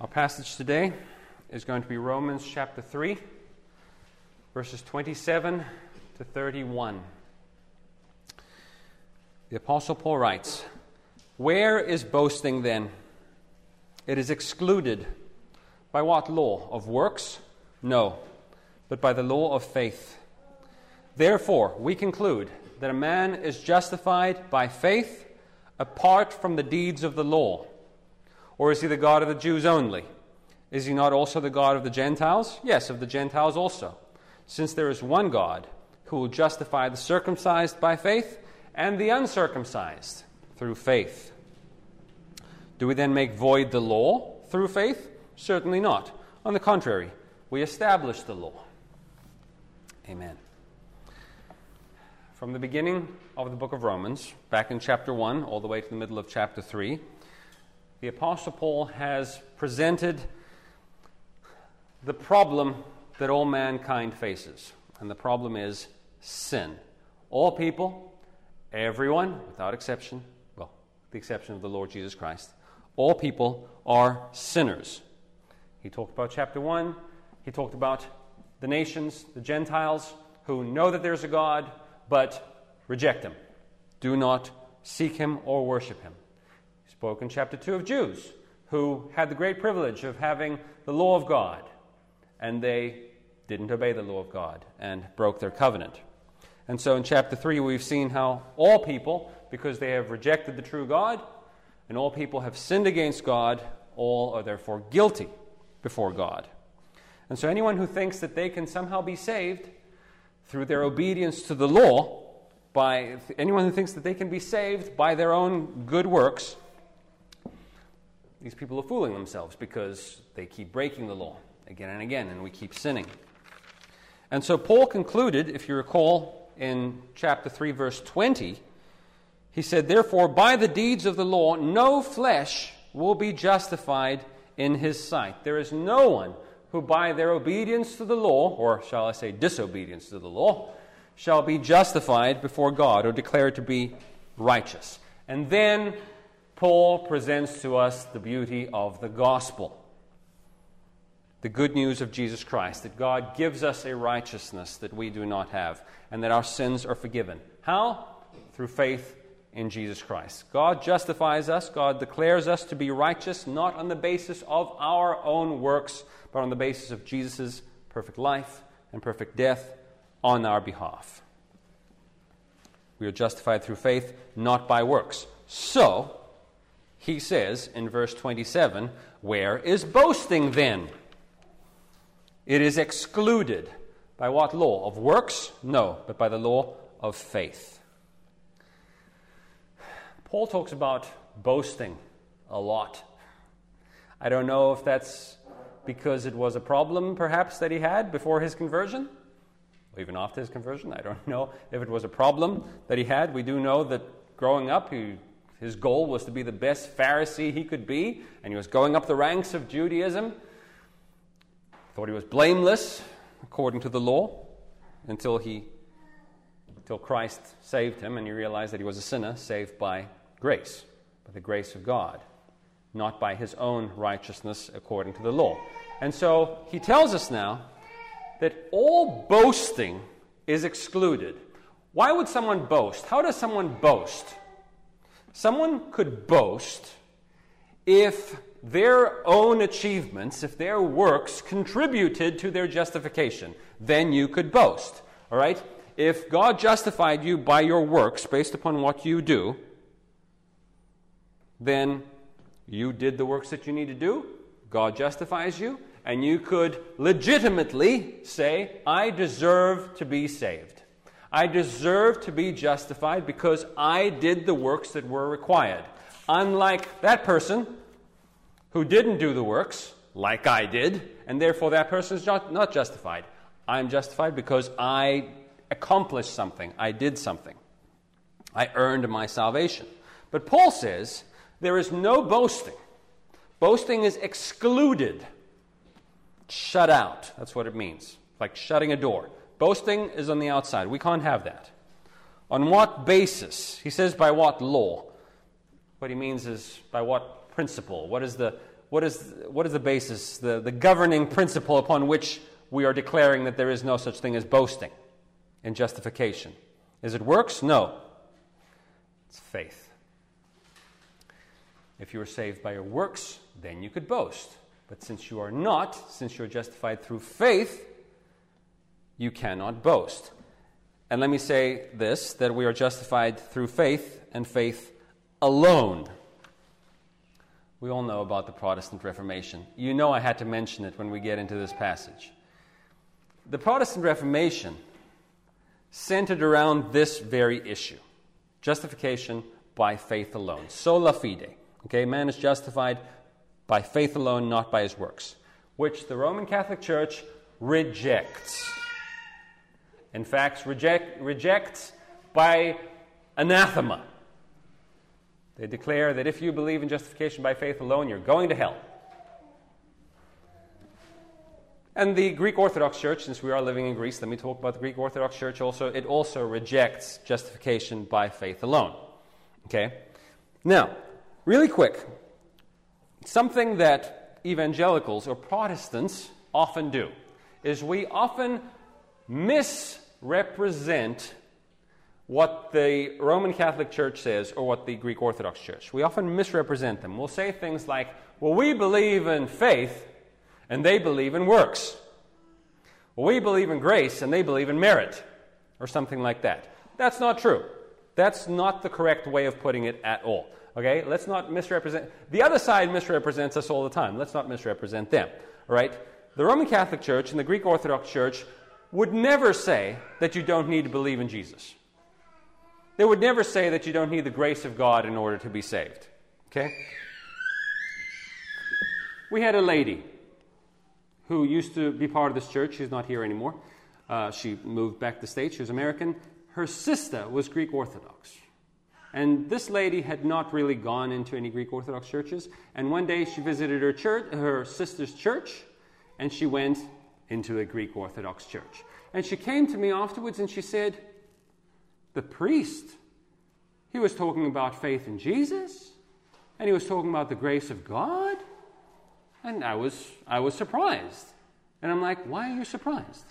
Our passage today is going to be Romans chapter 3, verses 27 to 31. The Apostle Paul writes, "Where is boasting then? It is excluded. By what law? Of works? No, but by the law of faith. Therefore, we conclude that a man is justified by faith apart from the deeds of the law. Or is he the God of the Jews only? Is he not also the God of the Gentiles? Yes, of the Gentiles also. Since there is one God who will justify the circumcised by faith and the uncircumcised through faith. Do we then make void the law through faith? Certainly not. On the contrary, we establish the law." Amen. From the beginning of the book of Romans, back in chapter 1, all the way to the middle of chapter 3, the Apostle Paul has presented the problem that all mankind faces. And the problem is sin. All people, everyone, without exception, well, with the exception of the Lord Jesus Christ, all people are sinners. He talked about chapter 1. He talked about the nations, the Gentiles, who know that there's a God, but reject Him. Do not seek Him or worship Him. He spoke in chapter 2 of Jews, who had the great privilege of having the law of God, and they didn't obey the law of God and broke their covenant. And so in chapter 3 we've seen how all people, because they have rejected the true God, and all people have sinned against God, all are therefore guilty before God. And so anyone who thinks that they can somehow be saved through their obedience to the law, anyone who thinks that they can be saved by their own good works, these people are fooling themselves because they keep breaking the law again and again, and we keep sinning. And so Paul concluded, if you recall, in chapter 3, verse 20, he said, "Therefore, by the deeds of the law, no flesh will be justified in his sight." There is no one who by their obedience to the law, or shall I say disobedience to the law, shall be justified before God or declared to be righteous. And then Paul presents to us the beauty of the gospel, the good news of Jesus Christ, that God gives us a righteousness that we do not have, and that our sins are forgiven. How? Through faith in Jesus Christ. God justifies us, God declares us to be righteous, not on the basis of our own works, but on the basis of Jesus' perfect life and perfect death on our behalf. We are justified through faith, not by works. So, he says in verse 27, "Where is boasting then? It is excluded." By what law? Of works? No, but by the law of faith. Paul talks about boasting a lot. I don't know if that's because it was a problem, perhaps, that he had before his conversion, or even after his conversion. I don't know if it was a problem that he had. We do know that growing up, his goal was to be the best Pharisee he could be, and he was going up the ranks of Judaism. Thought he was blameless according to the law until Christ saved him, and he realized that he was a sinner saved by grace, by the grace of God, not by his own righteousness according to the law. And so he tells us now that all boasting is excluded. Why would someone boast? How does someone boast? Someone could boast if their own achievements, if their works contributed to their justification. Then you could boast. All right? If God justified you by your works based upon what you do, then you did the works that you need to do. God justifies you, and you could legitimately say, "I deserve to be saved. I deserve to be justified because I did the works that were required." Unlike that person who didn't do the works, like I did, and therefore that person is not justified. I'm justified because I accomplished something. I did something. I earned my salvation. But Paul says there is no boasting. Boasting is excluded. Shut out. That's what it means. Like shutting a door. Boasting is on the outside. We can't have that. On what basis? He says by what law? What he means is by what principle? What is what is the basis, the governing principle upon which we are declaring that there is no such thing as boasting in justification? Is it works? No. It's faith. If you were saved by your works, then you could boast. But since you are not, since you are justified through faith, you cannot boast. And let me say this, that we are justified through faith, and faith alone. We all know about the Protestant Reformation. You know I had to mention it when we get into this passage. The Protestant Reformation centered around this very issue. Justification by faith alone. Sola fide. Okay, man is justified by faith alone, not by his works, which the Roman Catholic Church rejects. In fact, rejects by anathema. They declare that if you believe in justification by faith alone, you're going to hell. And the Greek Orthodox Church, since we are living in Greece, let me talk about the Greek Orthodox Church also. It also rejects justification by faith alone. Okay? Now, really quick, something that evangelicals or Protestants often do is we often misrepresent what the Roman Catholic Church says or what the Greek Orthodox Church. We often misrepresent them. We'll say things like, well, we believe in faith and they believe in works. Well, we believe in grace and they believe in merit, or something like that. That's not true. That's not the correct way of putting it at all. Okay? Let's not misrepresent. The other side misrepresents us all the time. Let's not misrepresent them. All right? The Roman Catholic Church and the Greek Orthodox Church would never say that you don't need to believe in Jesus. They would never say that you don't need the grace of God in order to be saved. Okay? We had a lady who used to be part of this church. She's not here anymore. She moved back to the States. She was American. Her sister was Greek Orthodox. And this lady had not really gone into any Greek Orthodox churches. And one day she visited her sister's church, and she went into a Greek Orthodox church. And she came to me afterwards and she said, the priest, he was talking about faith in Jesus, and he was talking about the grace of God. And I was surprised. And I'm like, why are you surprised?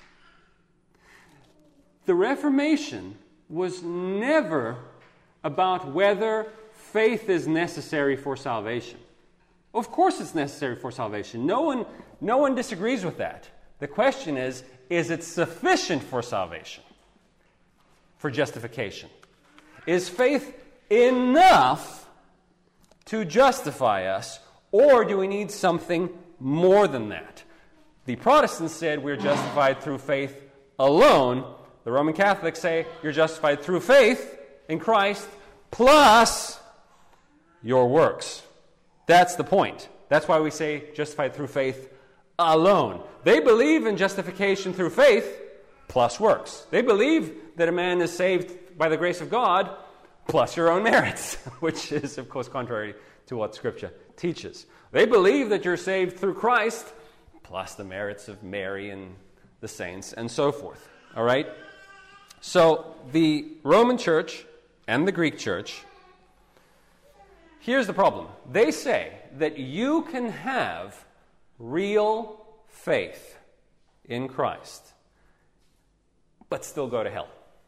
The Reformation was never about whether faith is necessary for salvation. Of course it's necessary for salvation. No one disagrees with that. The question is it sufficient for salvation? For justification? Is faith enough to justify us, or do we need something more than that? The Protestants said we're justified through faith alone. The Roman Catholics say you're justified through faith in Christ plus your works. That's the point. That's why we say justified through faith alone. They believe in justification through faith plus works. They believe that a man is saved by the grace of God plus your own merits, which is, of course, contrary to what Scripture teaches. They believe that you're saved through Christ plus the merits of Mary and the saints and so forth. All right? So the Roman Church and the Greek Church, here's the problem. They say that you can have real faith in Christ but still go to hell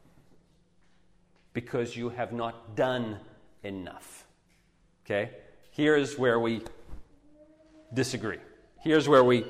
because you have not done enough. Okay? Here's where we disagree. Here's where we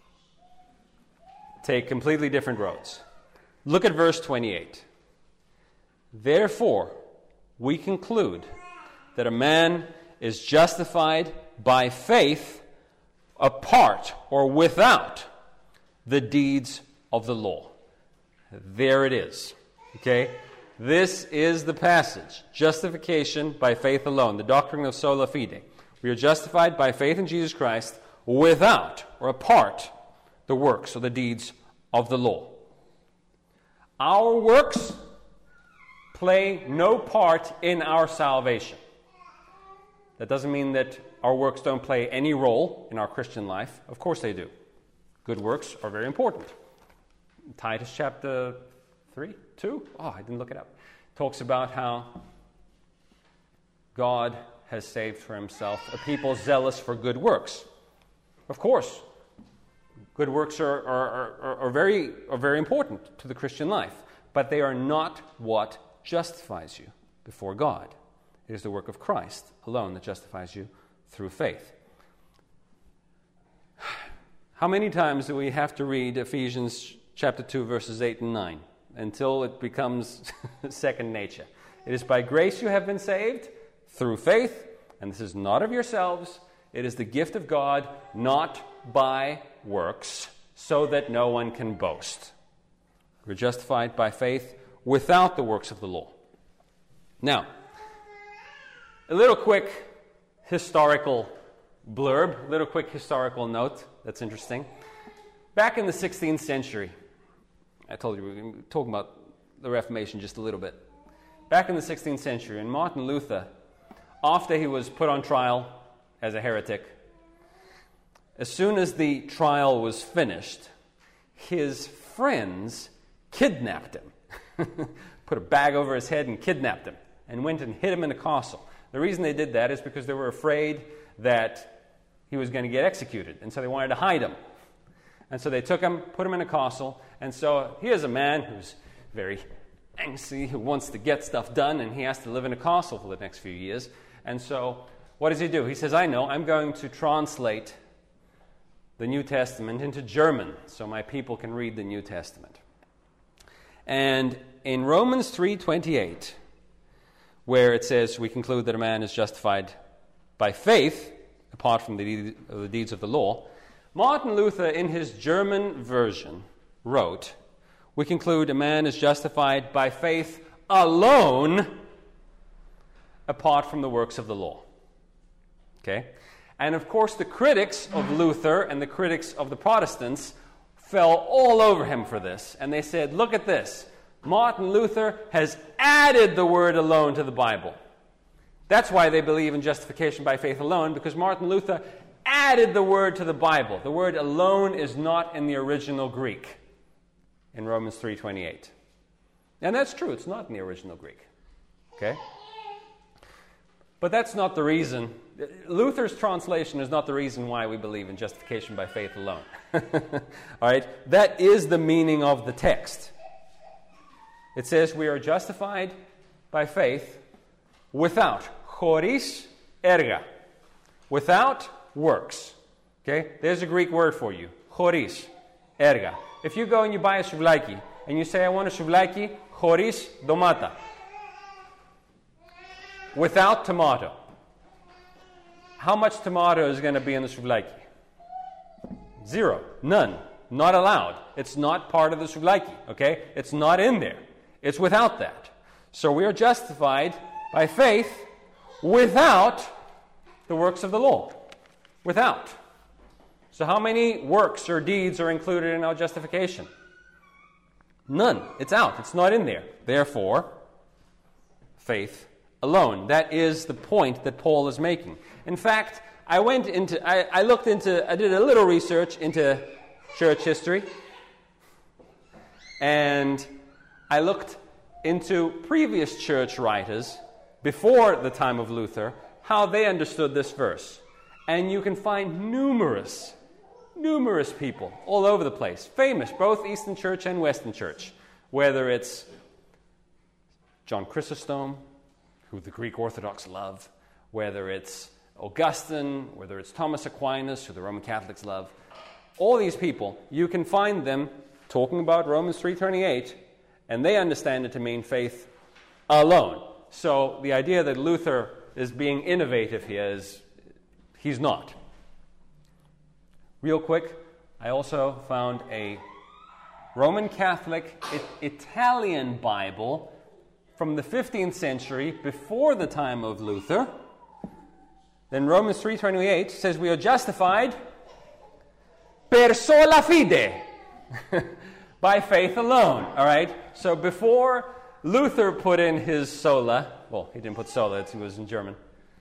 take completely different roads. Look at verse 28. Therefore, we conclude that a man is justified by faith apart or without the deeds of the law. There it is. Okay? This is the passage. Justification by faith alone. The doctrine of sola fide. We are justified by faith in Jesus Christ without or apart the works or the deeds of the law. Our works play no part in our salvation. That doesn't mean that our works don't play any role in our Christian life. Of course they do. Good works are very important. Titus chapter 2? Oh, I didn't look it up. Talks about how God has saved for himself a people zealous for good works. Of course, good works are very important to the Christian life, but they are not what justifies you before God. It is the work of Christ alone that justifies you through faith. How many times do we have to read Ephesians chapter 2, verses 8 and 9 until it becomes second nature? It is by grace you have been saved through faith, and this is not of yourselves. It is the gift of God, not by works, so that no one can boast. We're justified by faith without the works of the law. Now, a little quick historical blurb, a little quick historical note that's interesting. Back in the 16th century, I told you we were talking about the Reformation just a little bit. Back in the 16th century, and Martin Luther, after he was put on trial as a heretic, as soon as the trial was finished, his friends kidnapped him. Put a bag over his head and kidnapped him, and went and hid him in a castle. The reason they did that is because they were afraid that he was going to get executed, and so they wanted to hide him. And so they took him, put him in a castle, and so here's a man who's very angsty, who wants to get stuff done, and he has to live in a castle for the next few years. And so what does he do? He says, I know, I'm going to translate the New Testament into German so my people can read the New Testament. And in Romans 3:28, where it says we conclude that a man is justified by faith, apart from the deeds of the law, Martin Luther, in his German version, wrote, we conclude a man is justified by faith alone, apart from the works of the law. Okay? And of course, the critics of Luther and the critics of the Protestants fell all over him for this. And they said, look at this. Martin Luther has added the word alone to the Bible. That's why they believe in justification by faith alone, because Martin Luther added the word to the Bible. The word alone is not in the original Greek in Romans 3:28. And that's true, it's not in the original Greek. Okay? But that's not the reason. Luther's translation is not the reason why we believe in justification by faith alone. All right? That is the meaning of the text. It says we are justified by faith without, choris erga, without works. Okay? There's a Greek word for you, choris erga. If you go and you buy a souvlaki, and you say, I want a souvlaki choris domata, without tomato, how much tomato is going to be in the souvlaki? Zero. None. Not allowed. It's not part of the souvlaki. Okay? It's not in there. It's without that. So we are justified by faith without the works of the law. Without. So how many works or deeds are included in our justification? None. It's out. It's not in there. Therefore, faith alone. That is the point that Paul is making. In fact, I did a little research into church history, and I looked into previous church writers before the time of Luther, how they understood this verse. And you can find numerous people all over the place, famous, both Eastern Church and Western Church, whether it's John Chrysostom, who the Greek Orthodox love, whether it's Augustine, whether it's Thomas Aquinas, who the Roman Catholics love. All these people, you can find them talking about Romans 3:28, and they understand it to mean faith alone. So the idea that Luther is being innovative here is he's not. Real quick, I also found a Roman Catholic Italian Bible from the 15th century, before the time of Luther. Then Romans 3:28 says we are justified per sola fide, by faith alone. All right? So before Luther put in his sola, well, he didn't put sola, it was in German.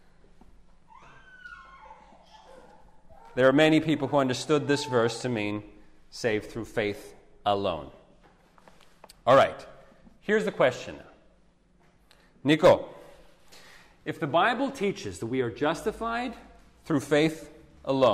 There are many people who understood this verse to mean saved through faith alone. All right. Here's the question now. Nico, if the Bible teaches that we are justified through faith alone,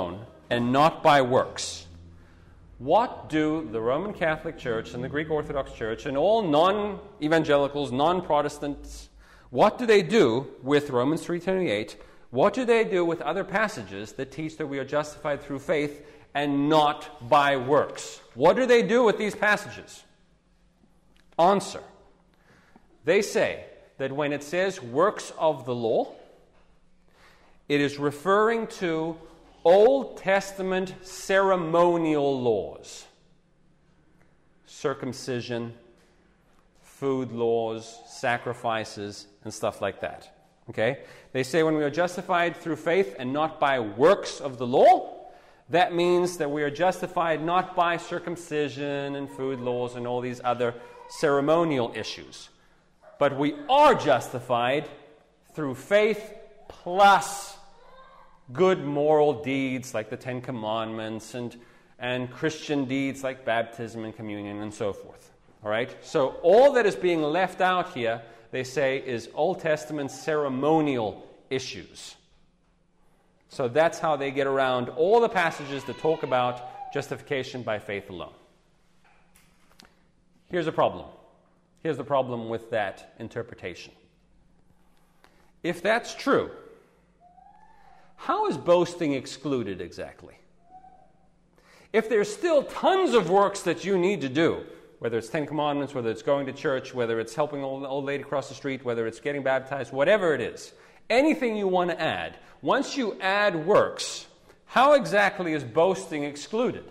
and not by works. What do the Roman Catholic Church and the Greek Orthodox Church and all non-evangelicals, non-Protestants, what do they do with Romans 3:28? What do they do with other passages that teach that we are justified through faith and not by works? What do they do with these passages? Answer. They say that when it says works of the law, it is referring to Old Testament ceremonial laws. Circumcision, food laws, sacrifices, and stuff like that. Okay? They say when we are justified through faith and not by works of the law, that means that we are justified not by circumcision and food laws and all these other ceremonial issues. But we are justified through faith plus good moral deeds like the Ten Commandments and Christian deeds like baptism and communion and so forth. All right? So all that is being left out here, they say, is Old Testament ceremonial issues. So that's how they get around all the passages that talk about justification by faith alone. Here's a problem. Here's the problem with that interpretation. If that's true, how is boasting excluded exactly? If there's still tons of works that you need to do, whether it's 10 Commandments, whether it's going to church, whether it's helping an old lady cross the street, whether it's getting baptized, whatever it is, anything you want to add, once you add works, how exactly is boasting excluded?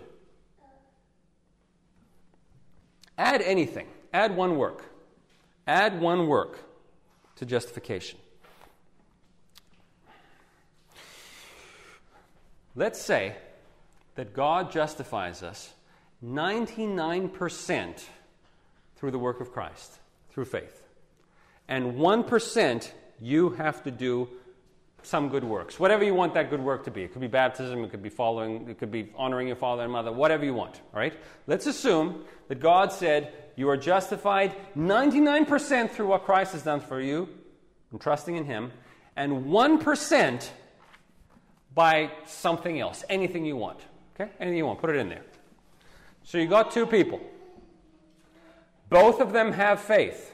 Add anything. Add one work. Add one work to justification. Let's say that God justifies us 99% through the work of Christ, through faith. And 1% you have to do some good works. Whatever you want that good work to be. It could be baptism, it could be honoring your father and mother, whatever you want. All right? Let's assume that God said you are justified 99% through what Christ has done for you, and trusting in Him, and 1% by something else, anything you want. Okay? Anything you want, put it in there. So you got two people. Both of them have faith.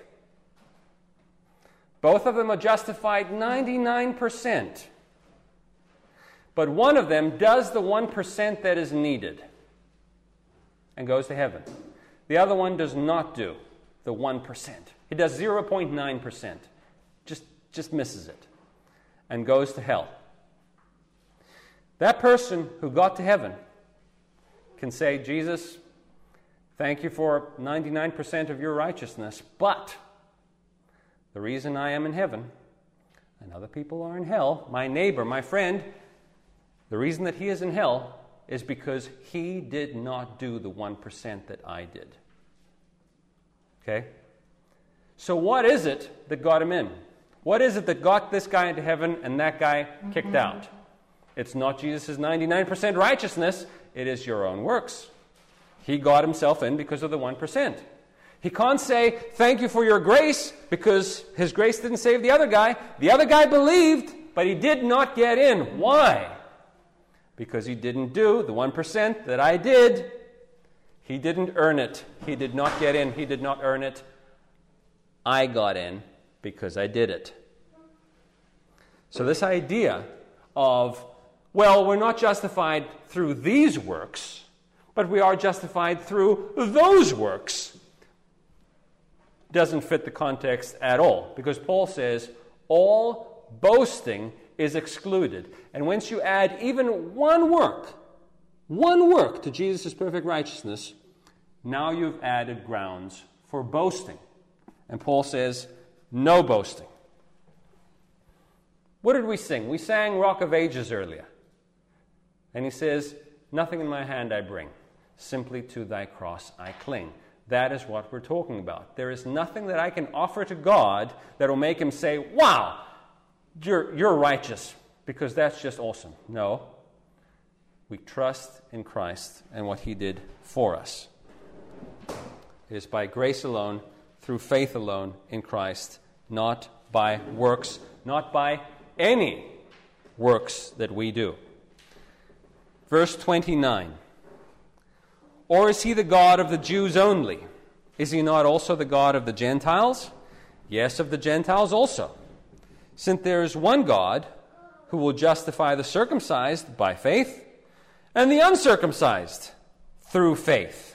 Both of them are justified 99%. But one of them does the 1% that is needed and goes to heaven. The other one does not do the 1%. He does 0.9%. Just misses it and goes to hell. That person who got to heaven can say, Jesus, thank you for 99% of your righteousness, but the reason I am in heaven and other people are in hell, my neighbor, my friend, the reason that he is in hell is because he did not do the 1% that I did. Okay? So what is it that got him in? What is it that got this guy into heaven and that guy kicked out? It's not Jesus' 99% righteousness. It is your own works. He got himself in because of the 1%. He can't say, thank you for your grace, because his grace didn't save the other guy. The other guy believed, but he did not get in. Why? Because he didn't do the 1% that I did. He didn't earn it. He did not get in. He did not earn it. I got in because I did it. So this idea of, well, we're not justified through these works, but we are justified through those works, doesn't fit the context at all, because Paul says all boasting is excluded. And once you add even one work to Jesus' perfect righteousness, now you've added grounds for boasting. And Paul says, no boasting. What did we sing? We sang Rock of Ages earlier. And he says, nothing in my hand I bring, simply to thy cross I cling. That is what we're talking about. There is nothing that I can offer to God that will make him say, wow, you're righteous, because that's just awesome. No. We trust in Christ and what he did for us. It is by grace alone, through faith alone in Christ, not by works, not by any works that we do. verse 29. Or is he the God of the Jews only? Is he not also the God of the Gentiles? Yes, of the Gentiles also. Since there is one God who will justify the circumcised by faith and the uncircumcised through faith.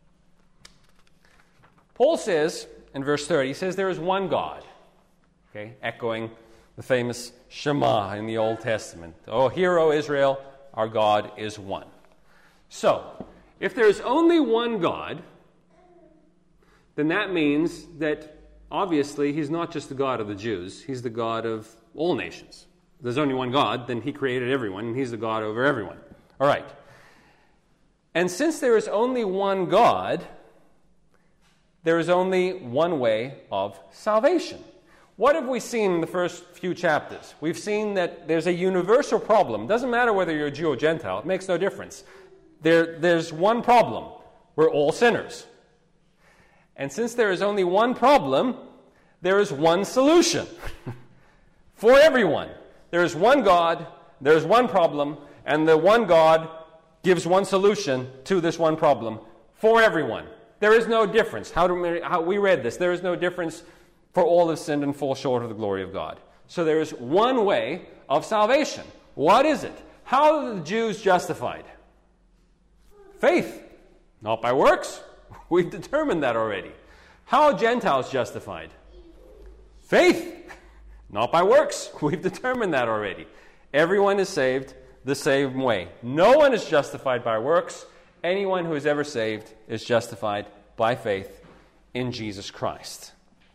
Paul says in verse 30, he says there is one God. Okay, echoing the famous Shema in the Old Testament. Oh, hear, O Israel, our God is one. So, if there is only one God, then that means that obviously he's not just the God of the Jews, he's the God of all nations. If there's only one God, then he created everyone, and he's the God over everyone. All right. And since there is only one God, there is only one way of salvation. What have we seen in the first few chapters? We've seen that there's a universal problem. It doesn't matter whether you're a Jew or Gentile. It makes no difference. There's one problem. We're all sinners. And since there is only one problem, there is one solution for everyone. There is one God, there is one problem, and the one God gives one solution to this one problem for everyone. There is no difference. How we read this, there is no difference, for all have sinned and fall short of the glory of God. So there is one way of salvation. What is it? How are the Jews justified? Faith, not by works. We've determined that already. How are Gentiles justified? Faith, not by works. We've determined that already. Everyone is saved the same way. No one is justified by works. Anyone who is ever saved is justified by faith in Jesus Christ.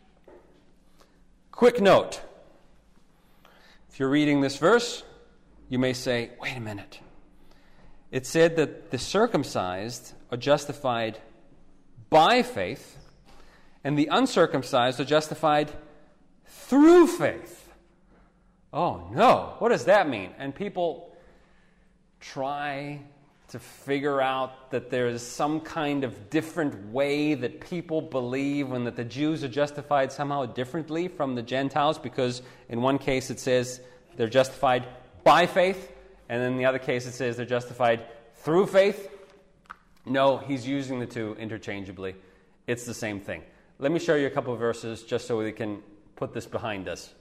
Quick note. If you're reading this verse, you may say, wait a minute. It said that the circumcised are justified by faith, and the uncircumcised are justified through faith. Oh no, what does that mean? And people try to figure out that there is some kind of different way that people believe, and that the Jews are justified somehow differently from the Gentiles, because in one case it says they're justified by faith, and in the other case it says they're justified through faith. No, he's using the two interchangeably. It's the same thing. Let me show you a couple of verses just so we can put this behind us.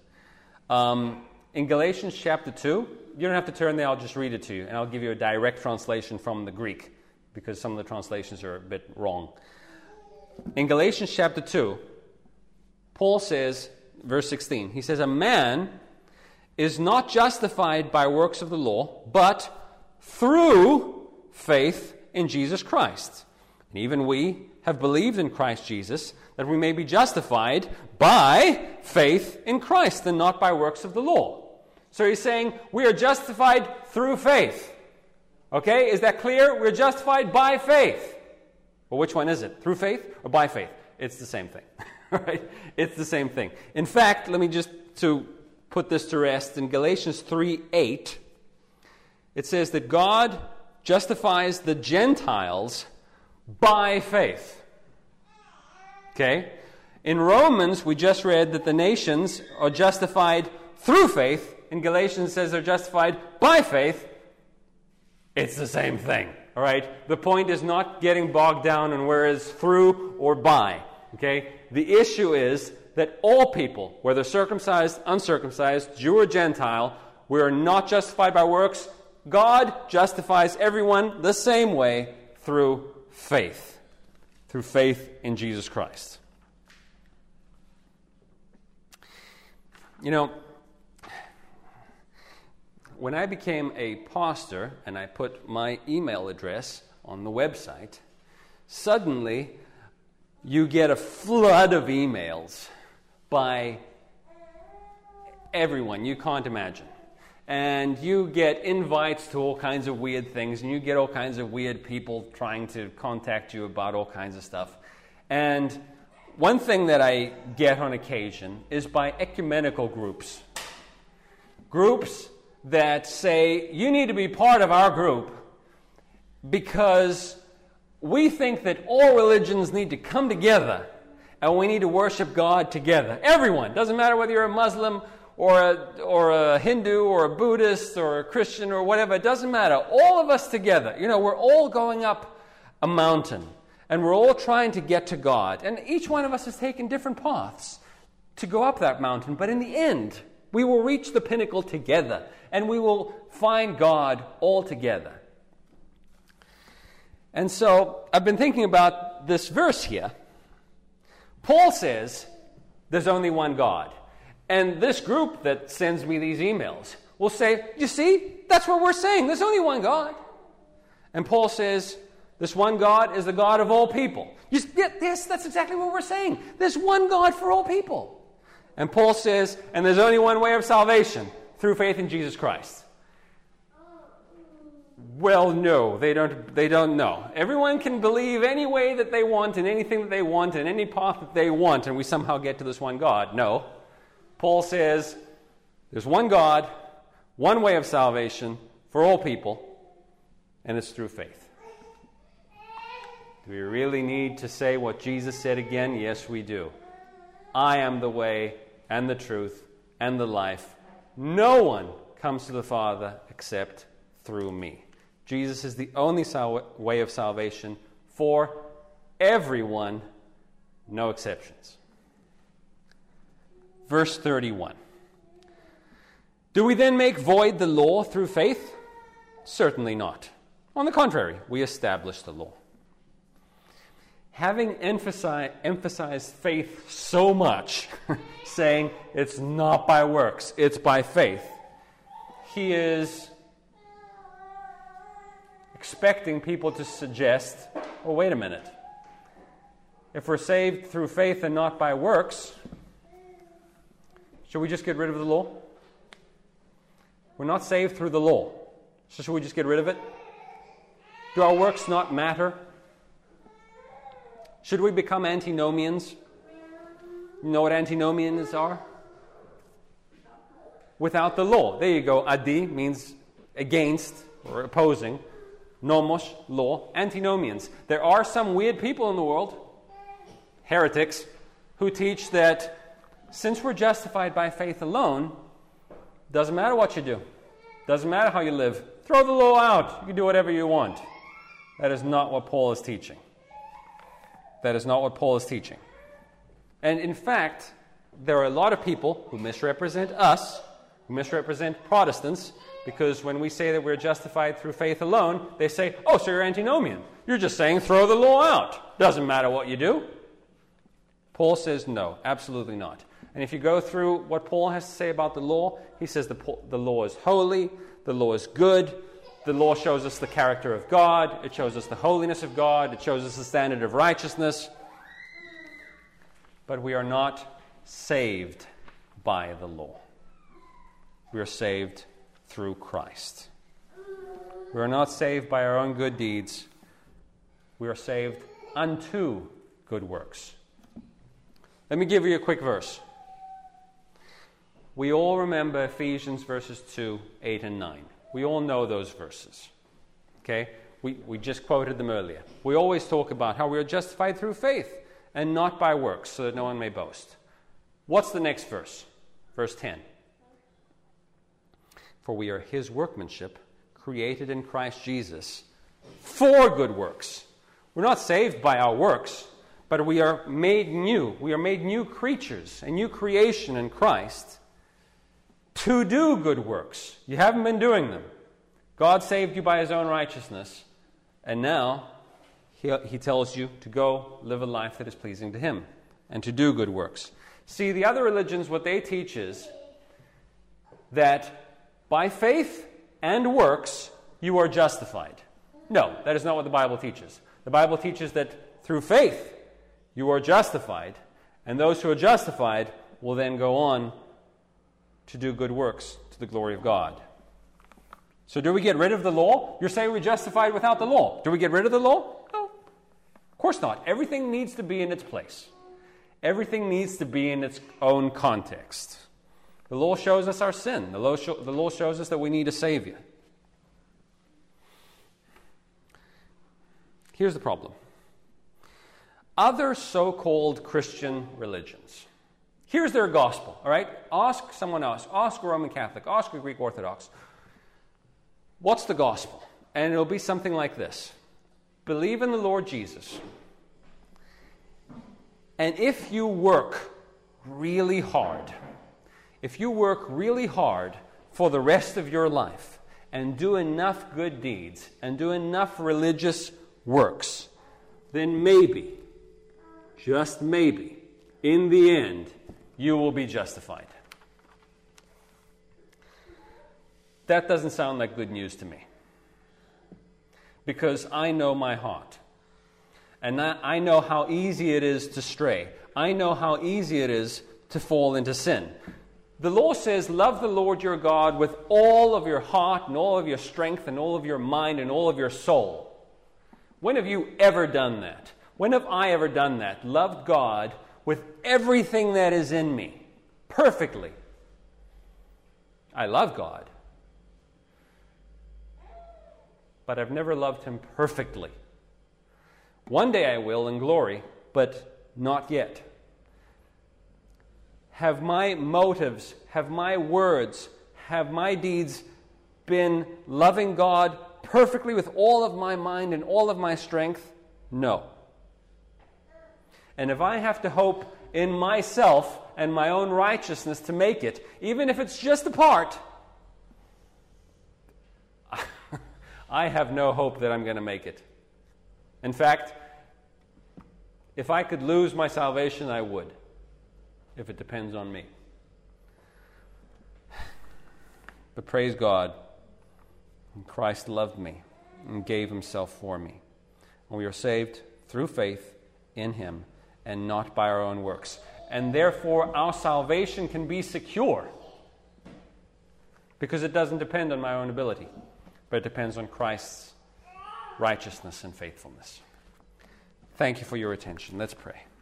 In Galatians chapter 2, you don't have to turn there, I'll just read it to you, and I'll give you a direct translation from the Greek, because some of the translations are a bit wrong. In Galatians chapter 2, Paul says, verse 16, he says, a man is not justified by works of the law, but through faith in Jesus Christ. And even we have believed in Christ Jesus, that we may be justified by faith in Christ, and not by works of the law. So he's saying we are justified through faith. Okay, is that clear? We're justified by faith. Well, which one is it? Through faith or by faith? It's the same thing. All right? It's the same thing. In fact, let me just to put this to rest. In Galatians 3:8, it says that God justifies the Gentiles by faith. Okay? In Romans, we just read that the nations are justified through faith. In Galatians, it says they're justified by faith. It's the same thing. All right? The point is not getting bogged down on where it's through or by. Okay? The issue is that all people, whether circumcised, uncircumcised, Jew or Gentile, we are not justified by works. God justifies everyone the same way through faith. Through faith in Jesus Christ. You know, when I became a pastor and I put my email address on the website, suddenly you get a flood of emails by everyone you can't imagine. And you get invites to all kinds of weird things, and you get all kinds of weird people trying to contact you about all kinds of stuff. And one thing that I get on occasion is by ecumenical groups. Groups that say, you need to be part of our group because we think that all religions need to come together and we need to worship God together. Everyone. Doesn't matter whether you're a Muslim or a Hindu or a Buddhist or a Christian or whatever. It doesn't matter. All of us together, we're all going up a mountain, and we're all trying to get to God. And each one of us has taken different paths to go up that mountain. But in the end, we will reach the pinnacle together, and we will find God all together. And so I've been thinking about this verse here. Paul says there's only one God. And this group that sends me these emails will say, you see, that's what we're saying. There's only one God. And Paul says, this one God is the God of all people. Yes, that's exactly what we're saying. There's one God for all people. And Paul says, and there's only one way of salvation, through faith in Jesus Christ. Well, no, they don't know. Everyone can believe any way that they want, in anything that they want, in any path that they want, and we somehow get to this one God. No. Paul says, there's one God, one way of salvation for all people, and it's through faith. Do we really need to say what Jesus said again? Yes, we do. I am the way and the truth and the life. No one comes to the Father except through me. Jesus is the only way of salvation for everyone, no exceptions. Verse 31. Do we then make void the law through faith? Certainly not. On the contrary, we establish the law. Having emphasized faith so much, saying it's not by works, it's by faith, he is expecting people to suggest, well, wait a minute. If we're saved through faith and not by works, should we just get rid of the law? We're not saved through the law, so should we just get rid of it? Do our works not matter? Should we become antinomians? You know what antinomians are? Without the law. There you go. Adi means against or opposing. Nomos, law. Antinomians. There are some weird people in the world, heretics, who teach that since we're justified by faith alone, doesn't matter what you do. Doesn't matter how you live. Throw the law out. You can do whatever you want. That is not what Paul is teaching. That is not what Paul is teaching. And in fact, there are a lot of people who misrepresent us, who misrepresent Protestants, because when we say that we're justified through faith alone, they say, oh, so you're antinomian. You're just saying throw the law out. Doesn't matter what you do. Paul says no, absolutely not. And if you go through what Paul has to say about the law, he says the law is holy, the law is good, the law shows us the character of God, it shows us the holiness of God, it shows us the standard of righteousness. But we are not saved by the law. We are saved through Christ. We are not saved by our own good deeds. We are saved unto good works. Let me give you a quick verse. We all remember Ephesians verses 2, 8, and 9. We all know those verses. Okay? We just quoted them earlier. We always talk about how we are justified through faith and not by works, so that no one may boast. What's the next verse? Verse 10. For we are his workmanship, created in Christ Jesus, for good works. We're not saved by our works, but we are made new. We are made new creatures, a new creation in Christ, to do good works. You haven't been doing them. God saved you by his own righteousness, and now he tells you to go live a life that is pleasing to him and to do good works. See, the other religions, what they teach is that by faith and works, you are justified. No, that is not what the Bible teaches. The Bible teaches that through faith, you are justified, and those who are justified will then go on to do good works to the glory of God. So do we get rid of the law? You're saying we're justified without the law. Do we get rid of the law? No. Of course not. Everything needs to be in its place. Everything needs to be in its own context. The law shows us our sin. The law shows us that we need a Savior. Here's the problem. Other so-called Christian religions, Here's their gospel, all right? Ask someone else. Ask a Roman Catholic. Ask a Greek Orthodox. What's the gospel? And it'll be something like this. Believe in the Lord Jesus. And if you work really hard, for the rest of your life and do enough good deeds and do enough religious works, then maybe, just maybe, in the end, you will be justified. That doesn't sound like good news to me. Because I know my heart. And I know how easy it is to stray. I know how easy it is to fall into sin. The law says, love the Lord your God with all of your heart and all of your strength and all of your mind and all of your soul. When have you ever done that? When have I ever done that? Loved God with everything that is in me, perfectly. I love God. But I've never loved Him perfectly. One day I will in glory, but not yet. Have my motives, have my words, have my deeds been loving God perfectly with all of my mind and all of my strength? No. And if I have to hope in myself and my own righteousness to make it, even if it's just a part, I have no hope that I'm going to make it. In fact, if I could lose my salvation, I would, if it depends on me. But praise God, Christ loved me and gave Himself for me. And we are saved through faith in Him and not by our own works. And therefore, our salvation can be secure because it doesn't depend on my own ability, but it depends on Christ's righteousness and faithfulness. Thank you for your attention. Let's pray.